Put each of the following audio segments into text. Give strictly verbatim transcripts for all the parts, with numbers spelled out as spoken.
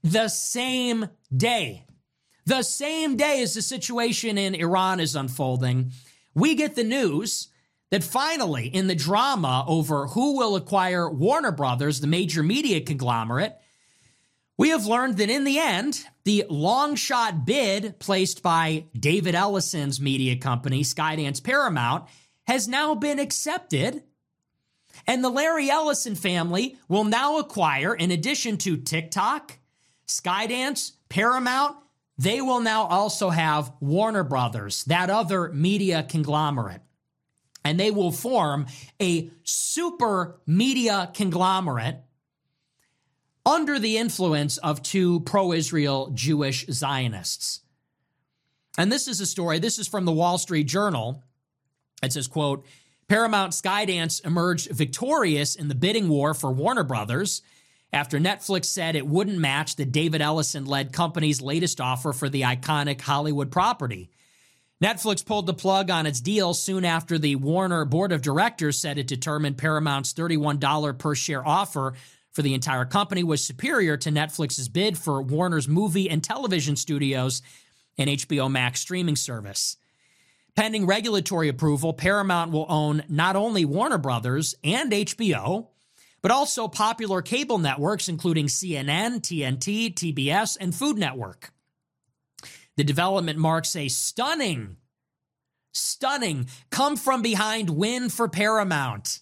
the same day, the same day as the situation in Iran is unfolding, we get the news that finally, in the drama over who will acquire Warner Brothers, the major media conglomerate, we have learned that in the end, the long shot bid placed by David Ellison's media company, Skydance Paramount, has now been accepted. And the Larry Ellison family will now acquire, in addition to TikTok, Skydance, Paramount, they will now also have Warner Brothers, that other media conglomerate. And they will form a super media conglomerate under the influence of two pro-Israel Jewish Zionists. And this is a story, this is from the Wall Street Journal. It says, quote, Paramount Skydance emerged victorious in the bidding war for Warner Brothers after Netflix said it wouldn't match the David Ellison-led company's latest offer for the iconic Hollywood property. Netflix pulled the plug on its deal soon after the Warner board of directors said it determined Paramount's thirty-one dollars per share offer for the entire company was superior to Netflix's bid for Warner's movie and television studios and H B O Max streaming service. Pending regulatory approval, Paramount will own not only Warner Brothers and H B O, but also popular cable networks including C N N, T N T, T B S, and Food Network. The development marks a stunning, stunning come-from-behind win for Paramount.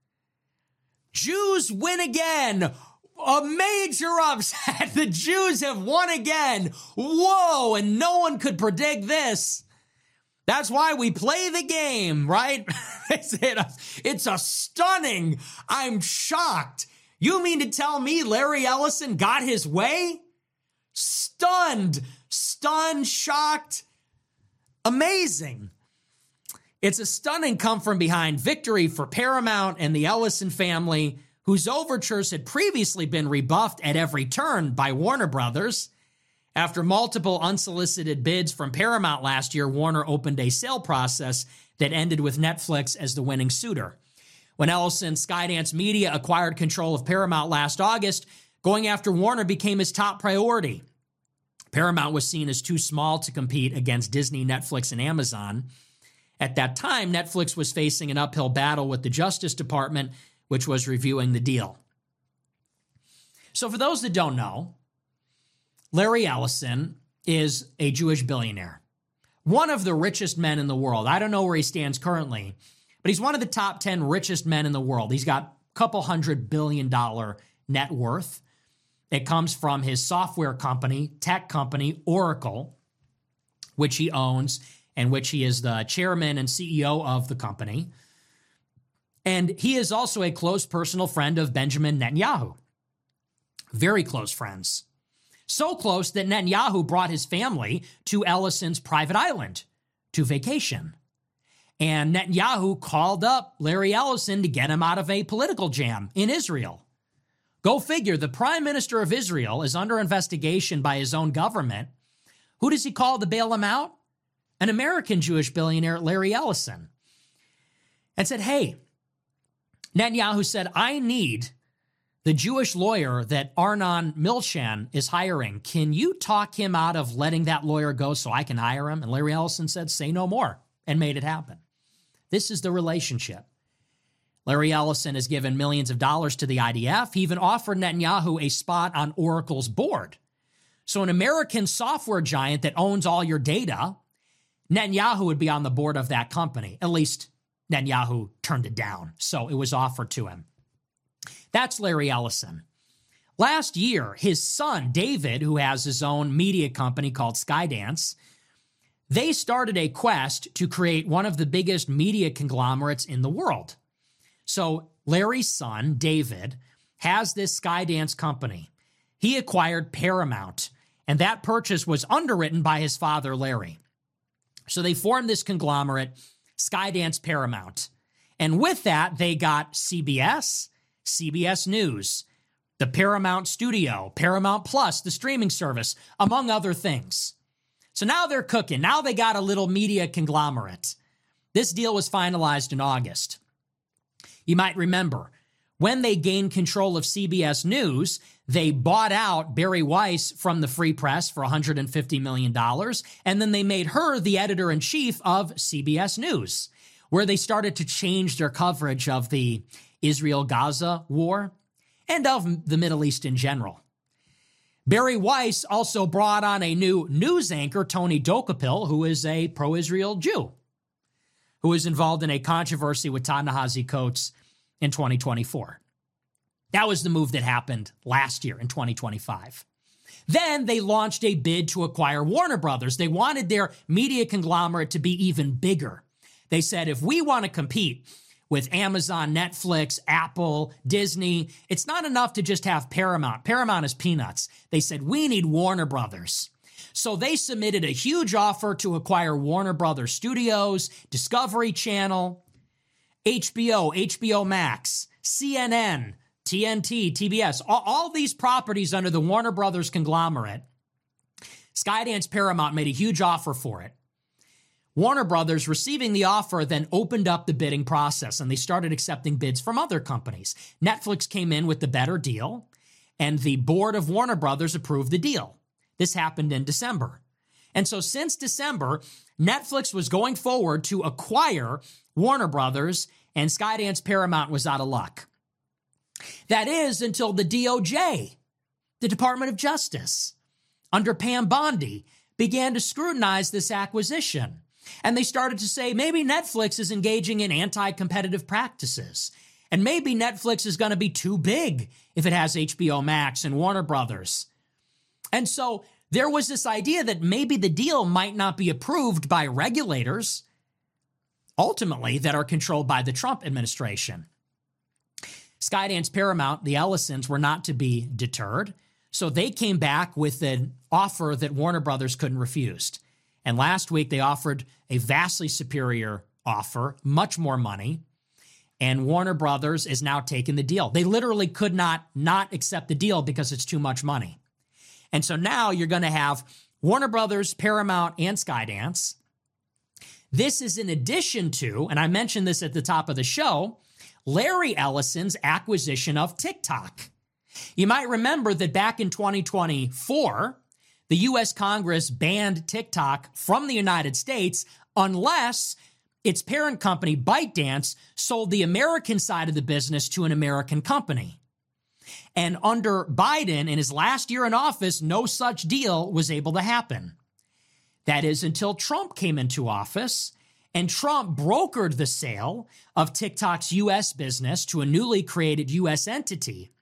Jews win again. A major upset. The Jews have won again. Whoa, and no one could predict this. That's why we play the game, right? It's a stunning, I'm shocked. You mean to tell me Larry Ellison got his way? Stunned, stunned, shocked, amazing. It's a stunning come-from-behind victory for Paramount and the Ellison family, whose overtures had previously been rebuffed at every turn by Warner Brothers. After multiple unsolicited bids from Paramount last year, Warner opened a sale process that ended with Netflix as the winning suitor. When Ellison Skydance Media acquired control of Paramount last August, going after Warner became his top priority. Paramount was seen as too small to compete against Disney, Netflix, and Amazon. At that time, Netflix was facing an uphill battle with the Justice Department, which was reviewing the deal. So for those that don't know, Larry Ellison is a Jewish billionaire, one of the richest men in the world. I don't know where he stands currently, but he's one of the top ten richest men in the world. He's got a couple hundred billion dollar net worth. It comes from his software company, tech company, Oracle, which he owns and which he is the chairman and C E O of the company. And he is also a close personal friend of Benjamin Netanyahu. Very close friends. So close that Netanyahu brought his family to Ellison's private island to vacation. And Netanyahu called up Larry Ellison to get him out of a political jam in Israel. Go figure, the prime minister of Israel is under investigation by his own government. Who does he call to bail him out? An American Jewish billionaire, Larry Ellison. And said, hey, Netanyahu said, I need the Jewish lawyer that Arnon Milchan is hiring. Can you talk him out of letting that lawyer go so I can hire him? And Larry Ellison said, say no more, and made it happen. This is the relationship. Larry Ellison has given millions of dollars to the I D F. He even offered Netanyahu a spot on Oracle's board. So an American software giant that owns all your data, Netanyahu would be on the board of that company. At least Netanyahu turned it down, so it was offered to him. That's Larry Ellison. Last year, his son, David, who has his own media company called Skydance, they started a quest to create one of the biggest media conglomerates in the world. So Larry's son, David, has this Skydance company. He acquired Paramount, and that purchase was underwritten by his father, Larry. So they formed this conglomerate, Skydance Paramount. And with that, they got C B S, C B S News, the Paramount Studio, Paramount Plus, the streaming service, among other things. So now they're cooking. Now they got a little media conglomerate. This deal was finalized in August. You might remember, When they gained control of C B S News, they bought out Bari Weiss from the Free Press for one hundred fifty million dollars, and then they made her the editor-in-chief of C B S News, where they started to change their coverage of the Israel-Gaza war and of the Middle East in general. Bari Weiss also brought on a new news anchor, Tony Dokapil, who is a pro-Israel Jew, who was involved in a controversy with Ta-Nehisi Coates in twenty twenty-four. That was the move that happened last year in twenty twenty-five. Then they launched a bid to acquire Warner Brothers. They wanted their media conglomerate to be even bigger. They said, if we want to compete with Amazon, Netflix, Apple, Disney, it's not enough to just have Paramount. Paramount is peanuts. They said, we need Warner Brothers. So they submitted a huge offer to acquire Warner Brothers Studios, Discovery Channel, H B O, H B O Max, C N N, T N T, T B S, all, all these properties under the Warner Brothers conglomerate. Skydance Paramount made a huge offer for it. Warner Brothers, receiving the offer, then opened up the bidding process, and they started accepting bids from other companies. Netflix came in with the better deal, and the board of Warner Brothers approved the deal. This happened in December. And so since December, Netflix was going forward to acquire Warner Brothers, and Skydance Paramount was out of luck. That is until the D O J, the Department of Justice, under Pam Bondi, began to scrutinize this acquisition. And they started to say, maybe Netflix is engaging in anti-competitive practices. And maybe Netflix is going to be too big if it has H B O Max and Warner Brothers. And so there was this idea that maybe the deal might not be approved by regulators, ultimately, that are controlled by the Trump administration. Skydance Paramount, the Ellisons, were not to be deterred, so they came back with an offer that Warner Brothers couldn't refuse. And last week, they offered a vastly superior offer, much more money, and Warner Brothers is now taking the deal. They literally could not not accept the deal because it's too much money. And so now you're going to have Warner Brothers, Paramount, and Skydance. This is in addition to, and I mentioned this at the top of the show, Larry Ellison's acquisition of TikTok. You might remember that back in twenty twenty-four, the U S Congress banned TikTok from the United States unless its parent company, ByteDance, sold the American side of the business to an American company. And under Biden, in his last year in office, no such deal was able to happen. That is until Trump came into office, and Trump brokered the sale of TikTok's U S business to a newly created U S entity.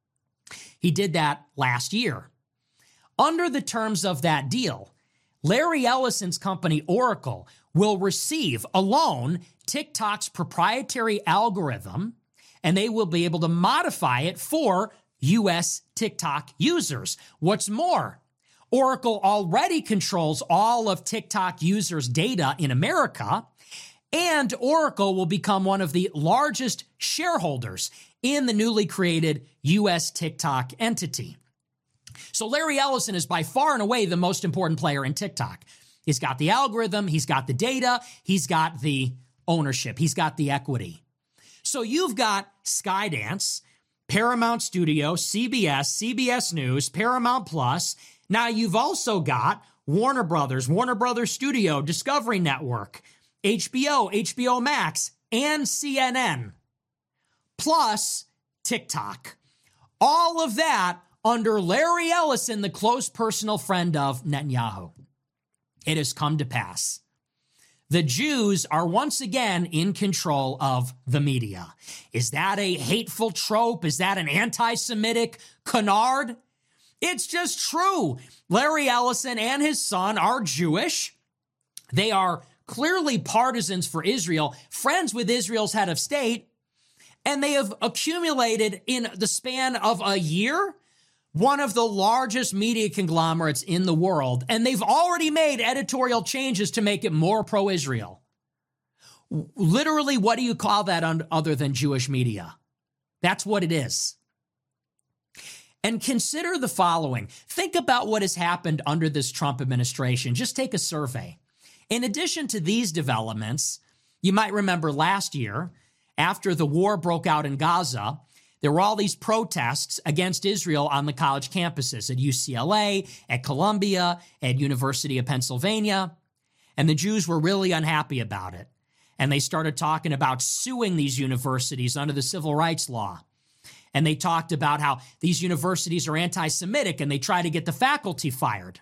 He did that last year. Under the terms of that deal, Larry Ellison's company, Oracle, will receive alone TikTok's proprietary algorithm, and they will be able to modify it for U S TikTok users. What's more, Oracle already controls all of TikTok users' data in America, and Oracle will become one of the largest shareholders in the newly created U S TikTok entity. So Larry Ellison is by far and away the most important player in TikTok. He's got the algorithm, he's got the data, he's got the ownership, he's got the equity. So you've got Skydance, Paramount Studio, C B S, C B S News, Paramount Plus. Now you've also got Warner Brothers, Warner Brothers Studio, Discovery Network, H B O, H B O Max, and C N N, plus TikTok. All of that under Larry Ellison, the close personal friend of Netanyahu. It has come to pass. The Jews are once again in control of the media. Is that a hateful trope? Is that an anti-Semitic canard? It's just true. Larry Ellison and his son are Jewish. They are clearly partisans for Israel, friends with Israel's head of state, and they have accumulated in the span of a year one of the largest media conglomerates in the world, and they've already made editorial changes to make it more pro-Israel. Literally, what do you call that other than Jewish media? That's what it is. And consider the following. Think about what has happened under this Trump administration. Just take a survey. In addition to these developments, you might remember last year, after the war broke out in Gaza, there were all these protests against Israel on the college campuses at U C L A, at Columbia, at University of Pennsylvania. And the Jews were really unhappy about it. And they started talking about suing these universities under the civil rights law. And they talked about how these universities are anti-Semitic and they try to get the faculty fired.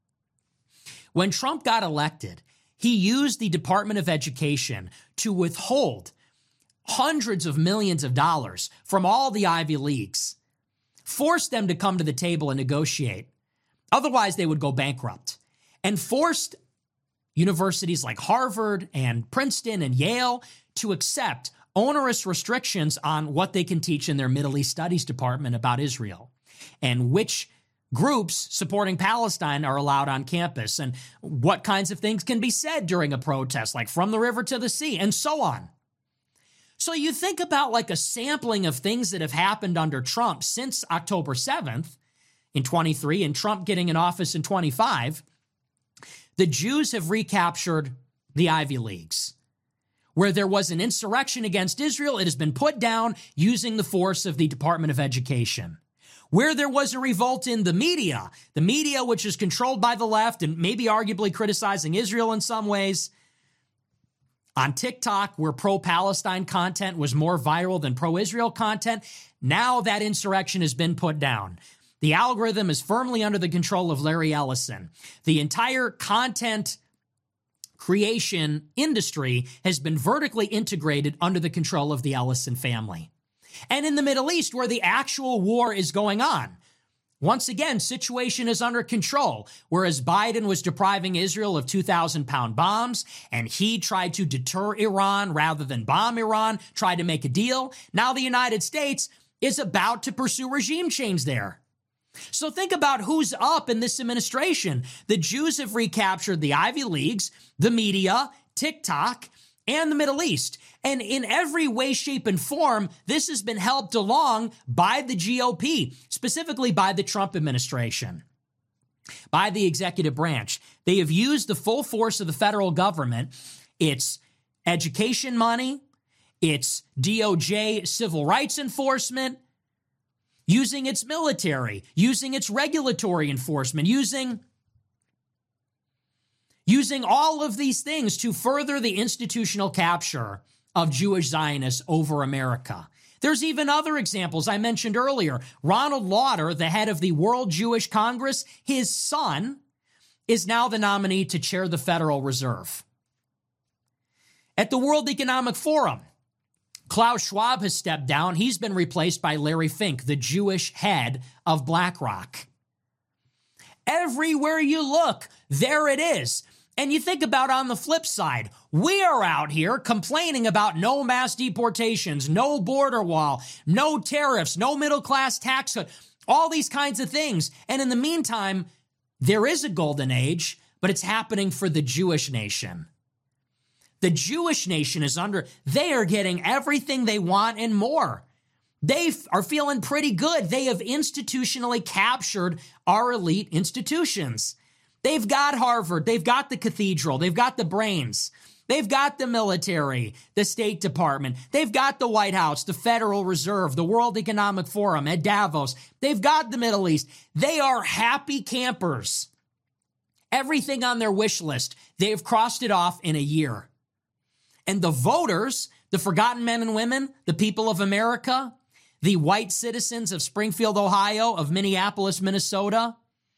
When Trump got elected, he used the Department of Education to withhold hundreds of millions of dollars from all the Ivy Leagues, forced them to come to the table and negotiate. Otherwise, they would go bankrupt, and forced universities like Harvard and Princeton and Yale to accept onerous restrictions on what they can teach in their Middle East Studies department about Israel and which groups supporting Palestine are allowed on campus and what kinds of things can be said during a protest, like from the river to the sea, and so on. So you think about like a sampling of things that have happened under Trump since October seventh in twenty-three and Trump getting in office in twenty-five. The Jews have recaptured the Ivy Leagues. Where there was an insurrection against Israel, it has been put down using the force of the Department of Education. Where there was a revolt in the media, the media which is controlled by the left and maybe arguably criticizing Israel in some ways, on TikTok, where pro-Palestine content was more viral than pro-Israel content, now that insurrection has been put down. The algorithm is firmly under the control of Larry Ellison. The entire content creation industry has been vertically integrated under the control of the Ellison family. And in the Middle East, where the actual war is going on, once again, situation is under control. Whereas Biden was depriving Israel of two thousand pound bombs, and he tried to deter Iran rather than bomb Iran, tried to make a deal. Now the United States is about to pursue regime change there. So think about who's up in this administration. The Jews have recaptured the Ivy Leagues, the media, TikTok, and the Middle East. And in every way, shape, and form, this has been helped along by the G O P, specifically by the Trump administration, by the executive branch. They have used the full force of the federal government, its education money, its D O J civil rights enforcement, using its military, using its regulatory enforcement, using, using all of these things to further the institutional capture of Jewish Zionists over America. There's even other examples I mentioned earlier. Ronald Lauder, the head of the World Jewish Congress, his son is now the nominee to chair the Federal Reserve. At the World Economic Forum, Klaus Schwab has stepped down. He's been replaced by Larry Fink, the Jewish head of BlackRock. Everywhere you look, there it is. And you think about on the flip side, we are out here complaining about no mass deportations, no border wall, no tariffs, no middle-class tax cut, all these kinds of things. And in the meantime, there is a golden age, but it's happening for the Jewish nation. The Jewish nation is under, they are getting everything they want and more. They are feeling pretty good. They have institutionally captured our elite institutions. They've got Harvard. They've got the cathedral. They've got the brains. They've got the military, the State Department. They've got the White House, the Federal Reserve, the World Economic Forum at Davos. They've got the Middle East. They are happy campers. Everything on their wish list, they've crossed it off in a year. And the voters, the forgotten men and women, the people of America, the white citizens of Springfield, Ohio, of Minneapolis, Minnesota,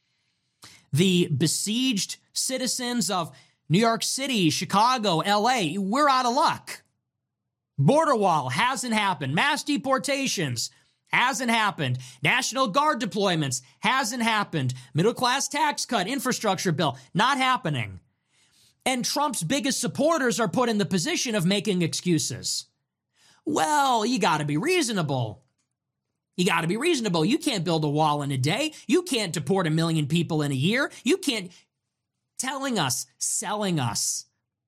the besieged citizens of New York City, Chicago, L A, we're out of luck. Border wall hasn't happened. Mass deportations hasn't happened. National Guard deployments hasn't happened. Middle class tax cut, infrastructure bill, not happening. And Trump's biggest supporters are put in the position of making excuses. Well, you got to be reasonable. You got to be reasonable. You can't build a wall in a day. You can't deport a million people in a year. You can't. Telling us, selling us,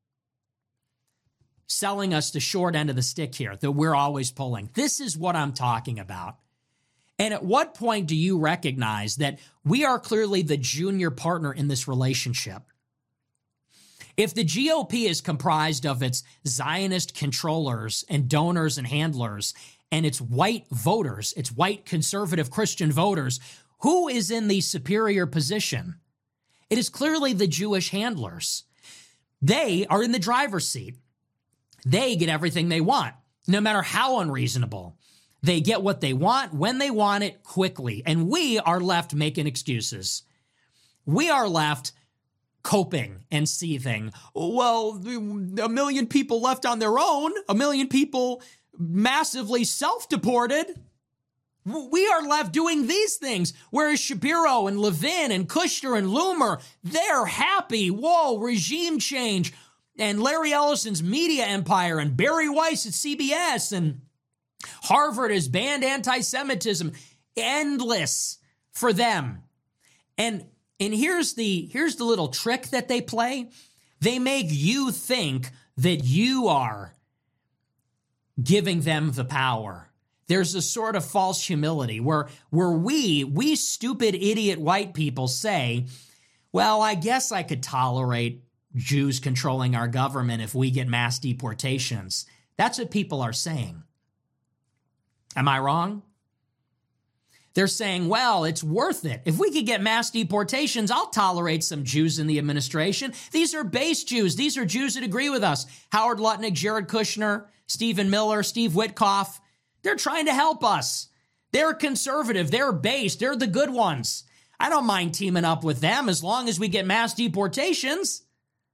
selling us the short end of the stick here that we're always pulling. This is what I'm talking about. And at what point do you recognize that we are clearly the junior partner in this relationship? If the G O P is comprised of its Zionist controllers and donors and handlers, and it's white voters, it's white conservative Christian voters, who is in the superior position? It is clearly the Jewish handlers. They are in the driver's seat. They get everything they want, no matter how unreasonable. They get what they want when they want it quickly. And we are left making excuses. We are left coping and seething. Well, a million people left on their own, a million people massively self-deported. We are left doing these things, whereas Shapiro and Levin and Kushner and Loomer, they're happy. Whoa, regime change. And Larry Ellison's media empire and Barry Weiss at C B S and Harvard has banned anti-Semitism. Endless for them. And and here's the here's the little trick that they play. They make you think that you are giving them the power. There's a sort of false humility where, where we, we stupid idiot white people say, well, I guess I could tolerate Jews controlling our government if we get mass deportations. That's what people are saying. Am I wrong? They're saying, well, it's worth it. If we could get mass deportations, I'll tolerate some Jews in the administration. These are base Jews. These are Jews that agree with us. Howard Lutnick, Jared Kushner, Stephen Miller, Steve Witkoff. They're trying to help us. They're conservative. They're base. They're the good ones. I don't mind teaming up with them as long as we get mass deportations.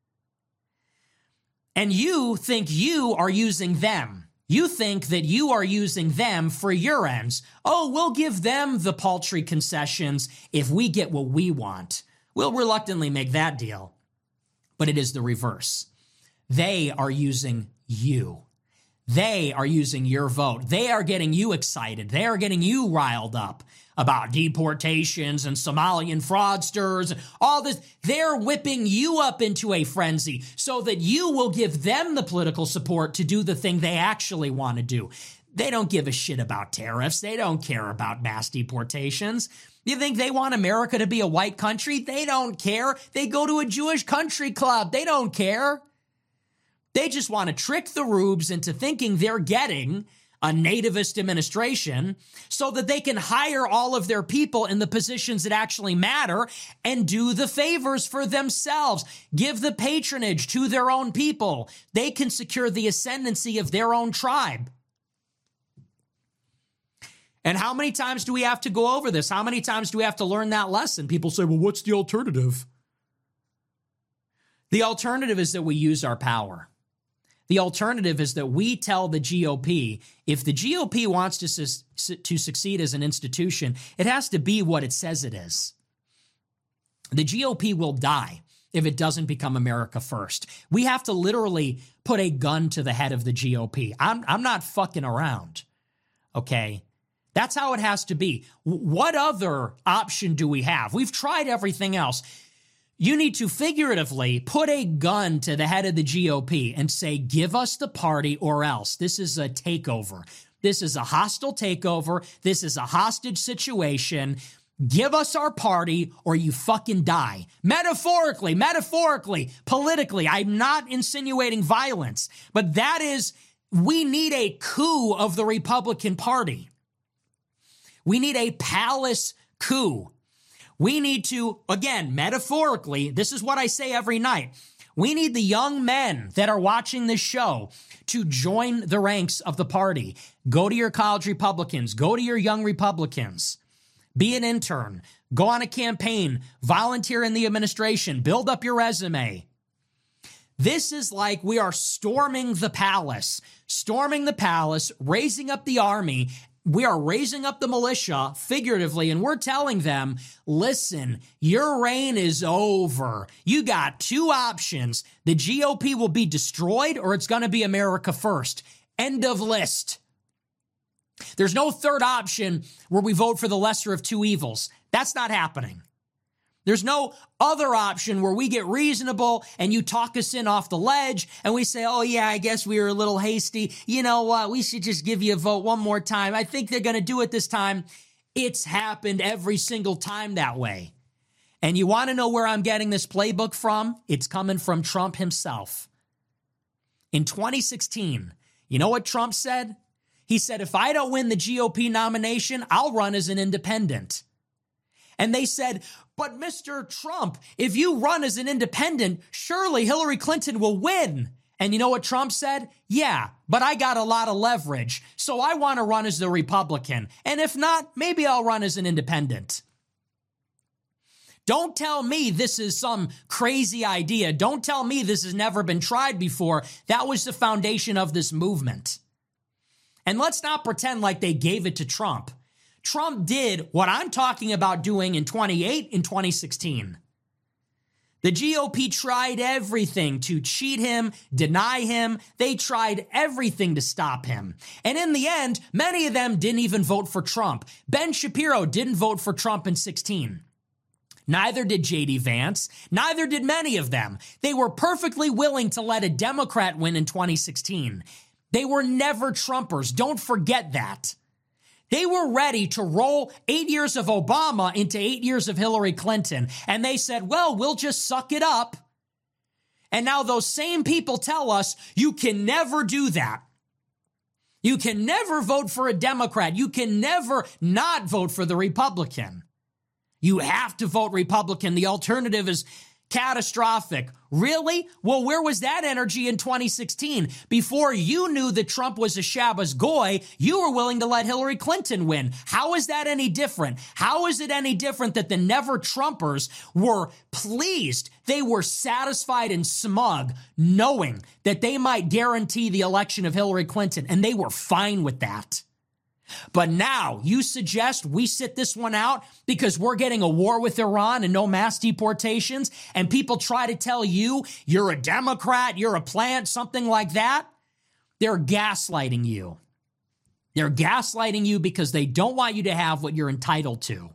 And you think you are using them. You think that you are using them for your ends. Oh, we'll give them the paltry concessions if we get what we want. We'll reluctantly make that deal. But it is the reverse. They are using you. They are using your vote. They are getting you excited. They are getting you riled up about deportations and Somalian fraudsters, all this. They're whipping you up into a frenzy so that you will give them the political support to do the thing they actually want to do. They don't give a shit about tariffs. They don't care about mass deportations. You think they want America to be a white country? They don't care. They go to a Jewish country club. They don't care. They just want to trick the rubes into thinking they're getting a nativist administration so that they can hire all of their people in the positions that actually matter and do the favors for themselves, give the patronage to their own people. They can secure the ascendancy of their own tribe. And how many times do we have to go over this? How many times do we have to learn that lesson? People say, well, what's the alternative? The alternative is that we use our power. The alternative is that we tell the G O P, if the G O P wants to, su- to succeed as an institution, it has to be what it says it is. The G O P will die if it doesn't become America first. We have to literally put a gun to the head of the G O P. I'm, I'm not fucking around, okay? That's how it has to be. What other option do we have? We've tried everything else. You need to figuratively put a gun to the head of the G O P and say, give us the party or else. This is a takeover. This is a hostile takeover. This is a hostage situation. Give us our party or you fucking die. Metaphorically, metaphorically, politically. I'm not insinuating violence, but that is, we need a coup of the Republican Party. We need a palace coup. We need to, again, metaphorically, this is what I say every night. We need the young men that are watching this show to join the ranks of the party. Go to your college Republicans. Go to your young Republicans. Be an intern. Go on a campaign. Volunteer in the administration. Build up your resume. This is like we are storming the palace. Storming the palace, raising up the army. We are raising up the militia, figuratively, and we're telling them, listen, your reign is over. You got two options. The G O P will be destroyed or it's going to be America first. End of list. There's no third option where we vote for the lesser of two evils. That's not happening. There's no other option where we get reasonable and you talk us in off the ledge and we say, oh, yeah, I guess we were a little hasty. You know what? We should just give you a vote one more time. I think they're going to do it this time. It's happened every single time that way. And you want to know where I'm getting this playbook from? It's coming from Trump himself. In twenty sixteen, you know what Trump said? He said, if I don't win the G O P nomination, I'll run as an independent. And they said, but Mister Trump, if you run as an independent, surely Hillary Clinton will win. And you know what Trump said? Yeah, but I got a lot of leverage, so I want to run as the Republican. And if not, maybe I'll run as an independent. Don't tell me this is some crazy idea. Don't tell me this has never been tried before. That was the foundation of this movement. And let's not pretend like they gave it to Trump. Trump did what I'm talking about doing in twenty-eight and twenty sixteen. The G O P tried everything to cheat him, deny him. They tried everything to stop him. And in the end, many of them didn't even vote for Trump. Ben Shapiro didn't vote for Trump in sixteen. Neither did J D Vance. Neither did many of them. They were perfectly willing to let a Democrat win in twenty sixteen. They were never Trumpers. Don't forget that. They were ready to roll eight years of Obama into eight years of Hillary Clinton. And they said, well, we'll just suck it up. And now those same people tell us you can never do that. You can never vote for a Democrat. You can never not vote for the Republican. You have to vote Republican. The alternative is catastrophic. Really? Well, where was that energy in twenty sixteen? Before you knew that Trump was a Shabbos goy, you were willing to let Hillary Clinton win. How is that any different? How is it any different that the never Trumpers were pleased? They were satisfied and smug, knowing that they might guarantee the election of Hillary Clinton, and they were fine with that. But now you suggest we sit this one out because we're getting a war with Iran and no mass deportations, and people try to tell you you're a Democrat, you're a plant, something like that. They're gaslighting you. They're gaslighting you because they don't want you to have what you're entitled to.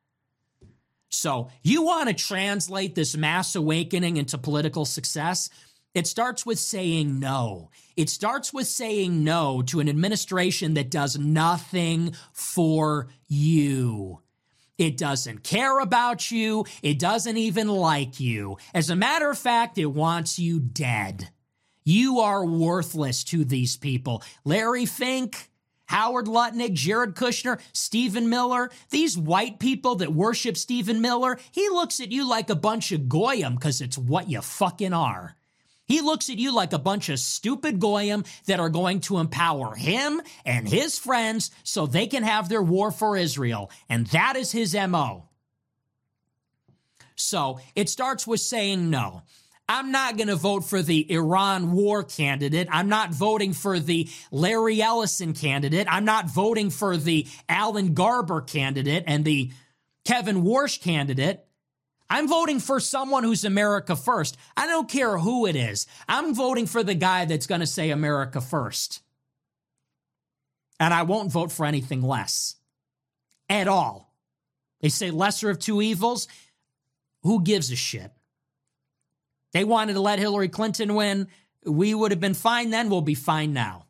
So you want to translate this mass awakening into political success? It starts with saying no. It starts with saying no to an administration that does nothing for you. It doesn't care about you. It doesn't even like you. As a matter of fact, it wants you dead. You are worthless to these people. Larry Fink, Howard Lutnick, Jared Kushner, Stephen Miller, these white people that worship Stephen Miller, he looks at you like a bunch of goyim because it's what you fucking are. He looks at you like a bunch of stupid goyim that are going to empower him and his friends so they can have their war for Israel. And that is his M O. So it starts with saying no. I'm not going to vote for the Iran war candidate. I'm not voting for the Larry Ellison candidate. I'm not voting for the Alan Garber candidate and the Kevin Warsh candidate. I'm voting for someone who's America first. I don't care who it is. I'm voting for the guy that's going to say America first. And I won't vote for anything less. At all. They say lesser of two evils. Who gives a shit? They wanted to let Hillary Clinton win. We would have been fine then. We'll be fine now.